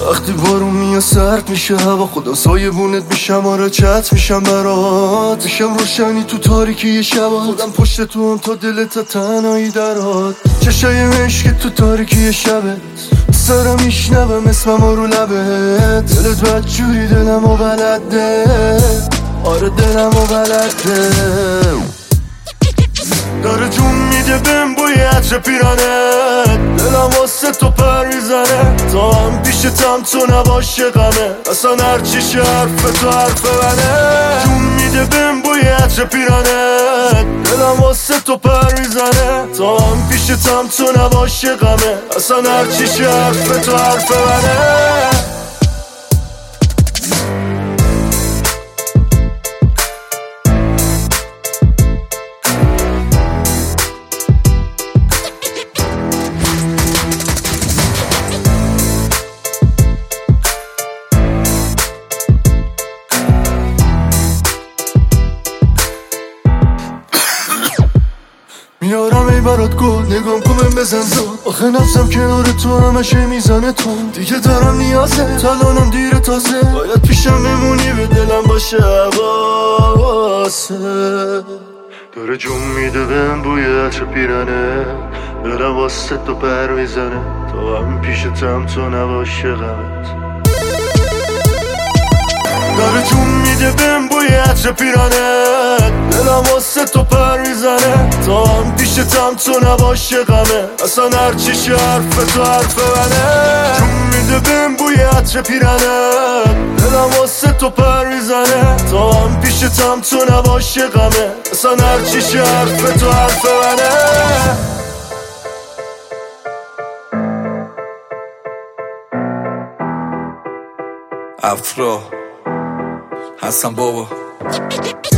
وقتی بارون میاد سرد میشه هوا، خدا سایبونت میشم، آره چت میشم برات، میشم روشنی تو تاریکی شبا، خودم پشت تو هم تا دلت تنهایی درات، چشای مشک تو تاریکی شبت سرم میشنوم اسمم رو لبت، دلت بدجوری دلمو بلده، آره دلمو بلده، داره جون میده بهم بوی عطر پیرانت، دلم واسه تو پر میزنه، تا هم پیشتم تو نباشه غمه، اصلا هرچی شه حرف تو حرف منه، جون میده بهم بوی عطر پیرانت، دلم واسه تو پر میزنه، تا هم پیشتم تو نباشه غمه، اصلا هرچی شه حرف تو حرف منه. میارم ای برات گل، نگام کن بهم بزن زود، آخه نفسم کنار تو همشه میزنه تو، دیگه دارم نیازه، تلانم دیره تازه، باید پیشم بمونی به دلم باشه حواسه، داره جون میده بهم بوی عطر پیرانه، دلم واسه تو پر میزنه، تا هم پیشتم تو نباشه غمت، داره جون میده بهم بوی عطر پیرانت، دلم واسه تو پر میزنه، تا هم پیشتم تو نباشه غمه، اصلا هرچی شه حرف تو حرف منه، جون میده بهم بوی عطر پیرانت، دلم واسه تو پر میزنه، تا هم پیشتم تو نباشه غمه، اصلا هرچی شه حرف تو حرف منه. افرا حسن بابا